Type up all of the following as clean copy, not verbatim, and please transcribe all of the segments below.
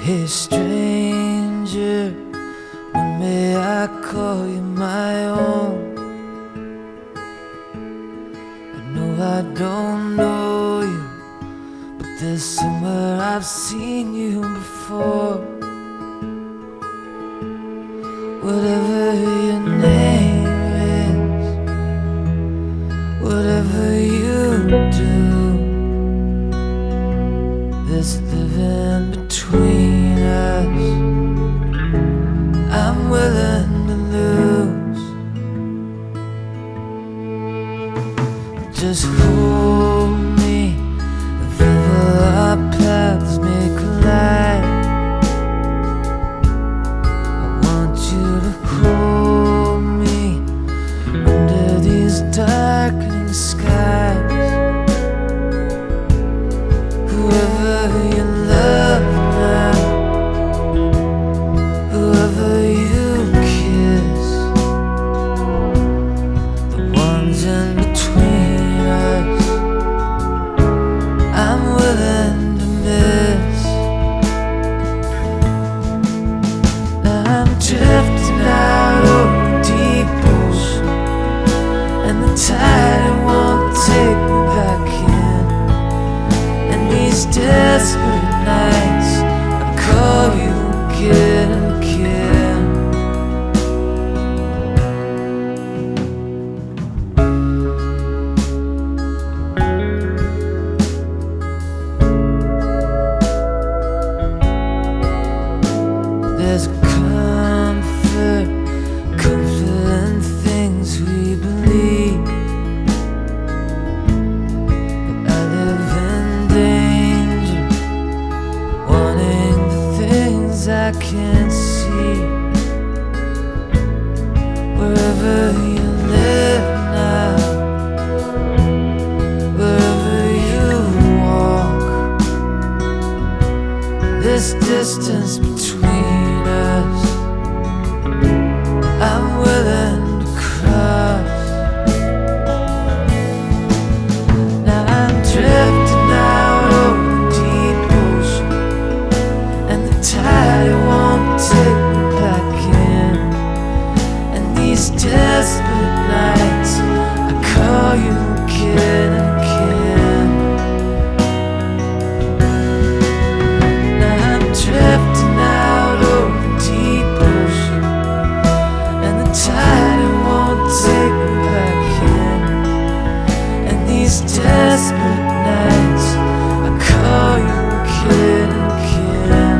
Hey stranger, when may I call you my own? I know I don't know you, but there's somewhere I've seen you before. Whatever your name is, whatever you do, there's living between us I'm willing to lose. Just hold me if ever our paths may collide. I want you to hold me under these darkening skies. Whoever you love now, whoever you kiss, the ones in between us I'm willing to miss. Now I'm drifting out over the deep ocean, and the tide it won't take me back in. And these desperate nights I call you again and again. There's comfort in things we believe, but I live in danger, wanting the things I can't see. Wherever you live now, wherever you walk, this distance between us I'm willing to cross. Now I'm drifting out over the deep ocean, and the tide it won't take me back in. And these desperate nights I call you again and again. Now I'm drifting out over the deep ocean, and the tide it won't take me back in. And these desperate nights I call you again and again.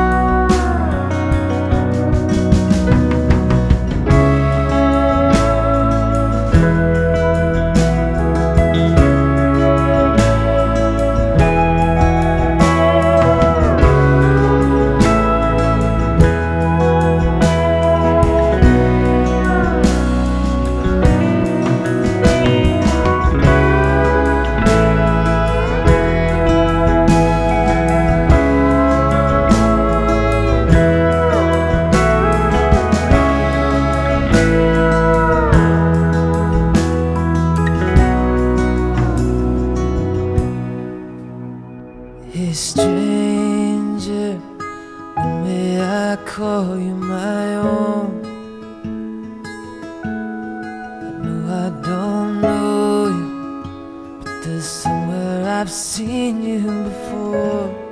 Hey stranger, when may I call you my own? I know I don't know you, but there's somewhere I've seen you before.